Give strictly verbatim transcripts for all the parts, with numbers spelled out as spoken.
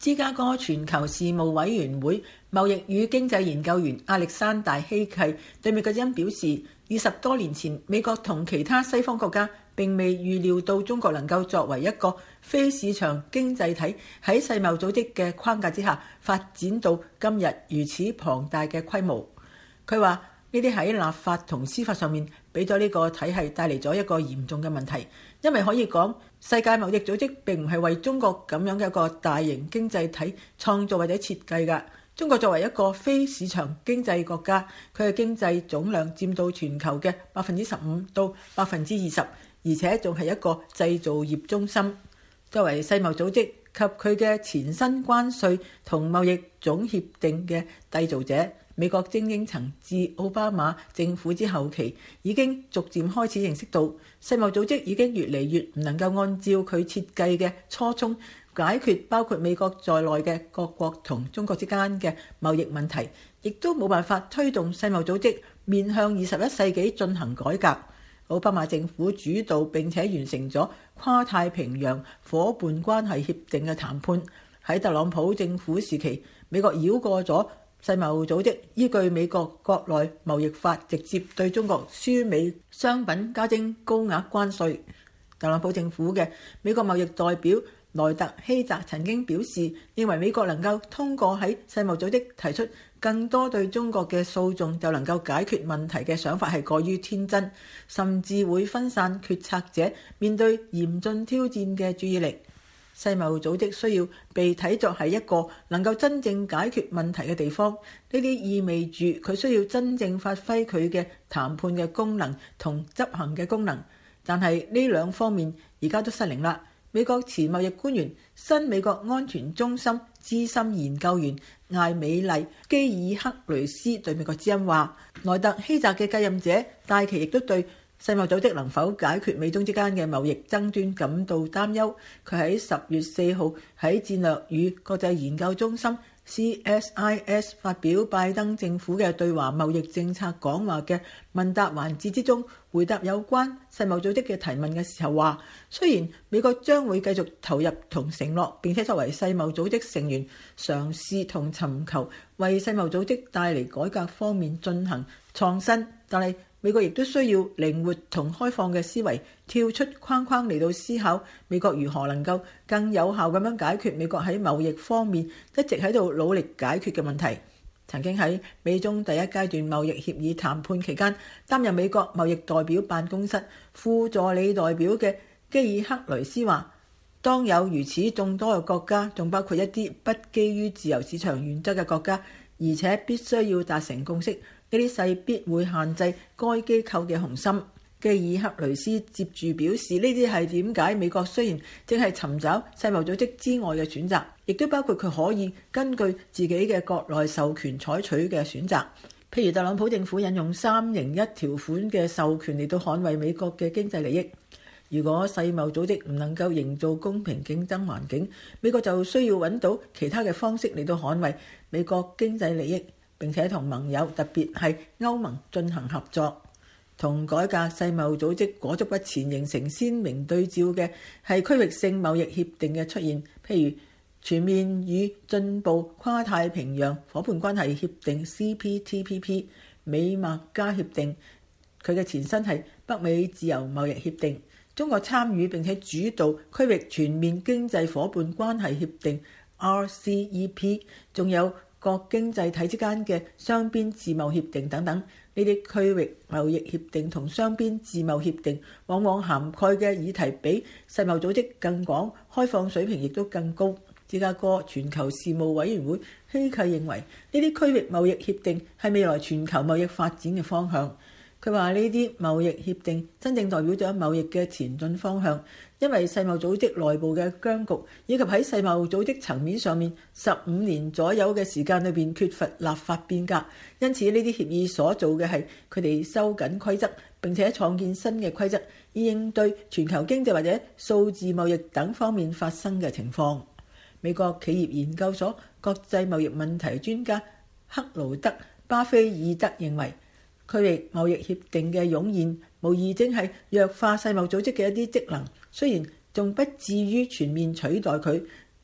芝加哥全球事務委員會貿易與經濟研究員亞歷山大希契對美國之音表示，二十多年前美國同其他西方國家並未預料到中國能夠作為一個非市場經濟體喺世貿組織嘅框架之下發展到今日如此龐大嘅規模。佢話呢啲喺立法同司法上面俾咗呢個體系帶嚟咗一個嚴重嘅問題，因為可以講世界貿易組織並唔係為中國咁樣嘅一個大型經濟體創造或者設計㗎。中國作為一個非市場經濟國家，佢嘅經濟總量佔到全球嘅百分之十五到百分之二十，而且仲係一個製造業中心。作為世貿組織及佢嘅前身關稅同貿易總協定嘅締造者，美國精英層自奧巴馬政府之後期已經逐漸開始認識到，世貿組織已經越嚟越唔能夠按照佢設計嘅初衷解決包括美國在內嘅各國同中國之間嘅貿易問題，亦都冇辦法推動世貿組織面向二十一世紀進行改革。奧巴馬政府主導並且完成咗跨太平洋夥伴關係協定嘅談判。喺特朗普政府時期，美國繞過咗世貿組織，依據美國國內貿易法直接對中國輸美商品加徵高額關稅。特朗普政府嘅美國貿易代表萊特希澤曾經表示，認為美國能夠通過喺世貿組織提出更多對中國嘅訴訟就能夠解決問題嘅想法係過於天真，甚至會分散決策者面對嚴峻挑戰嘅注意力。世貿組織需要被睇作係一個能夠真正解決問題嘅地方，呢啲意味住佢需要真正發揮佢嘅談判嘅功能同執行嘅功能。但係呢兩方面而家都失靈啦。美國前貿易官員、新美國安全中心資深研究員艾美麗基爾克雷斯對美國之音話，萊特希澤嘅繼任者戴琪亦都對世貿組織能否解決美中之間嘅貿易爭端感到擔憂。佢喺十月四號喺戰略與國際研究中心 C S I S 發表拜登政府嘅對華貿易政策講話嘅問答環節之中，回答有關世貿組織嘅提問嘅時候話，雖然美國將會繼續投入同承諾，並且作為世貿組織成員嘗試同尋求為世貿組織帶嚟改革方面進行創新，但係美國亦都需要靈活同開放嘅思維，跳出框框嚟到思考美國如何能夠更有效咁樣解決美國喺貿易方面一直喺度努力解決嘅問題。曾經喺美中第一階段貿易協議談判期間擔任美國貿易代表辦公室副助理代表嘅基爾克雷斯話，當有如此眾多嘅國家，仲包括一啲不基於自由市場原則嘅國家，而且必須要達成共識，呢啲勢必會限制該機構嘅雄心。基爾克雷斯接住表示，呢啲係點解美國雖然正係尋找世貿組織之外嘅選擇，亦都包括佢可以根據自己嘅國內授權採取嘅選擇。譬如特朗普政府引用三零一條款嘅授權嚟到捍衛美國嘅經濟利益。如果世貿組織唔能夠營造公平競爭環境，美國就需要揾到其他嘅方式嚟到捍衛美國經濟利益，並且同盟友，特別係歐盟進行合作。同改革世貿組織裹足不前形成鮮明對照嘅係區域性貿易協定嘅出現，譬如全面與進步跨太平洋夥伴關係協定 C P T P P、美墨加協定，佢嘅前身係北美自由貿易協定。中國參與並且主導區域全面經濟夥伴關係協定 R C E P， 仲有各經濟體之間嘅雙邊自貿協定等等。呢啲區域貿易協定同雙邊自貿協定往往涵蓋嘅議題比世貿組織更廣，開放水平亦都更高。芝加哥全球事務委員會希契認為，呢啲區域貿易協定係未來全球貿易發展嘅方向。佢話呢啲貿易協定真正代表咗貿易嘅前進方向，因為世貿組織內部嘅僵局以及喺世貿組織層面上面十五年左右嘅時間裏邊缺乏立法變革，因此呢啲協議所做嘅係佢哋收緊規則，並且創建新嘅規則，以應對全球經濟或者數字貿易等方面發生嘅情況。美國企業研究所國際貿易問題專家克勞德·巴菲爾德認為，區域貿易協定嘅湧現，無疑正係弱化世貿組織嘅一啲職能，雖然仲不至於全面取代佢，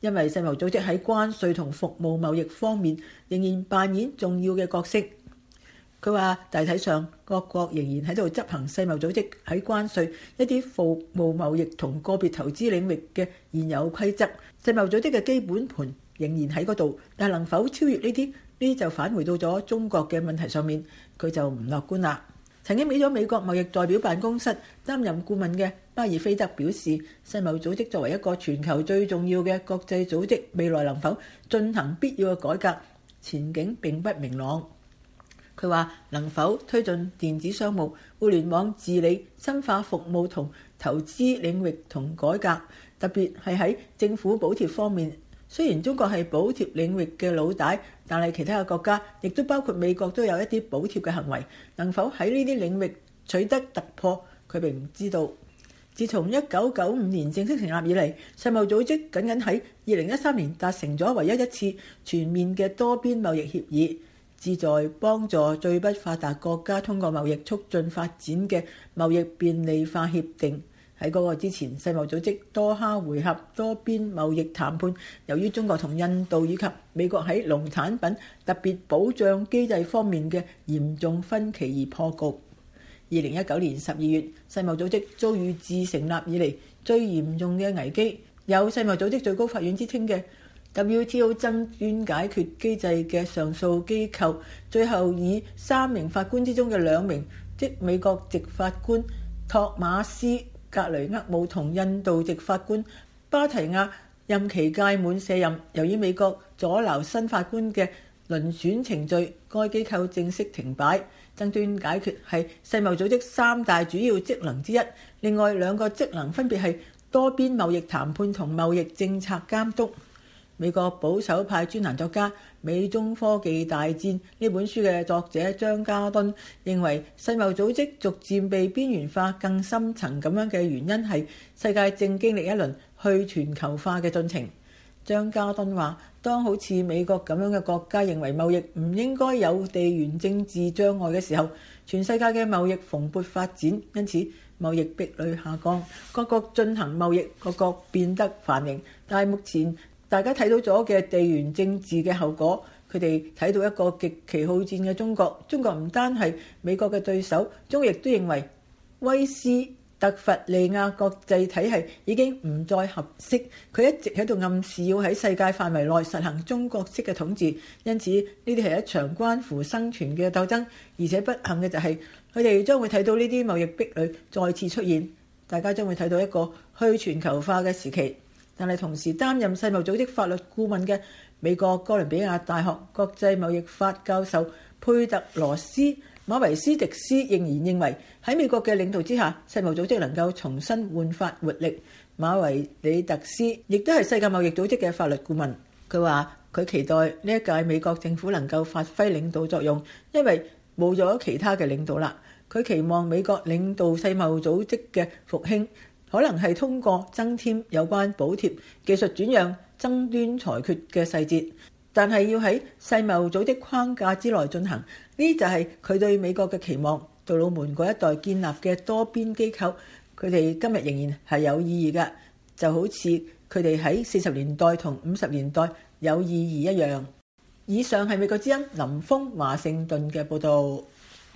因為世貿組織喺關稅同服務貿易方面仍然扮演重要嘅角色。佢話大體上各國仍然喺度執行世貿組織喺關稅、一啲服務貿易同個別投資領域嘅現有規則。世貿組織嘅基本盤仍然喺嗰度，但係能否超越呢啲？呢啲就返回到咗中國嘅問題上面，佢就唔樂觀啦。曾經俾咗美國貿易代表辦公室擔任顧問嘅巴爾菲德表示，世貿組織作為一個全球最重要嘅國際組織，未來能否進行必要嘅改革，前景並不明朗。佢話能否推進電子商務、互聯網治理、深化服務同投資領域同改革，特別係喺政府補貼方面。雖然中國係補貼領域嘅老大，但係其他嘅國家，亦都包括美國，都有一啲補貼嘅行為。能否喺呢啲領域取得突破，佢並唔知道。自從一九九五年正式成立以嚟，世貿組織僅僅喺二零一三年達成咗唯一一次全面嘅多邊貿易協議，旨在幫助最不發達國家通過貿易促進發展嘅貿易便利化協定。喺嗰個之前，世貿組織多哈回合多邊貿易談判，由於中國同印度以及美國喺農產品特別保障機制方面嘅嚴重分歧而破局。二零一九年十二月，世貿組織遭遇自成立以嚟最嚴重嘅危機，有世貿組織最高法院之稱嘅 W T O 爭端解決機制嘅上訴機構，最後以三名法官之中嘅兩名，即美國籍法官托馬斯格雷厄姆同印度籍法官巴提亞任期屆滿卸任。由於美國阻撓新法官嘅遴選程序，該機構正式停擺。爭端解決係世貿組織三大主要職能之一，另外兩個職能分別係多邊貿易談判同貿易政策監督。美國保守派專欄作家《美中科技大戰》呢本書嘅作者張家敦認為，世貿組織逐漸被邊緣化更深層咁樣嘅原因係世界正經歷一輪去全球化嘅進程。張家敦話，當好似美國咁樣嘅國家認為貿易唔應該有地緣政治障礙嘅時候，全世界嘅貿易蓬勃發展，因此貿易壁壘下降，各國進行貿易，各國變得繁榮。但係目前大家睇到咗嘅地緣政治嘅後果，佢哋睇到一個極其好戰嘅中國。中國唔單係美國嘅對手，中國亦都認為威斯特弗利亞國際體系已經唔再合適。佢一直喺度暗示要喺世界範圍內實行中國式嘅統治，因此呢啲係一場關乎生存嘅鬥爭。而且不幸嘅就係佢哋將會睇到呢啲貿易壁壘再次出現，大家將會睇到一個去全球化嘅時期。但係同時擔任世貿組織法律顧問嘅美國哥倫比亞大學國際貿易法教授佩特羅斯馬維斯迪斯仍然認為喺美國嘅領導之下，世貿組織能夠重新煥發活力。馬維里特斯亦都係世界貿易組織嘅法律顧問，佢話佢期待呢一屆美國政府能夠發揮領導作用，因為冇咗其他嘅領導啦。佢期望美國領導世貿組織嘅復興，可能係通過增添有關補貼、技術轉讓、爭端裁決嘅細節，但係要喺世貿組織框架之內進行。呢就係佢對美國嘅期望。杜魯門嗰一代建立嘅多邊機構，佢哋今日仍然係有意義嘅，就好似佢哋喺四十年代同五十年代有意義一樣。以上係美國之音林峰華盛頓嘅報導。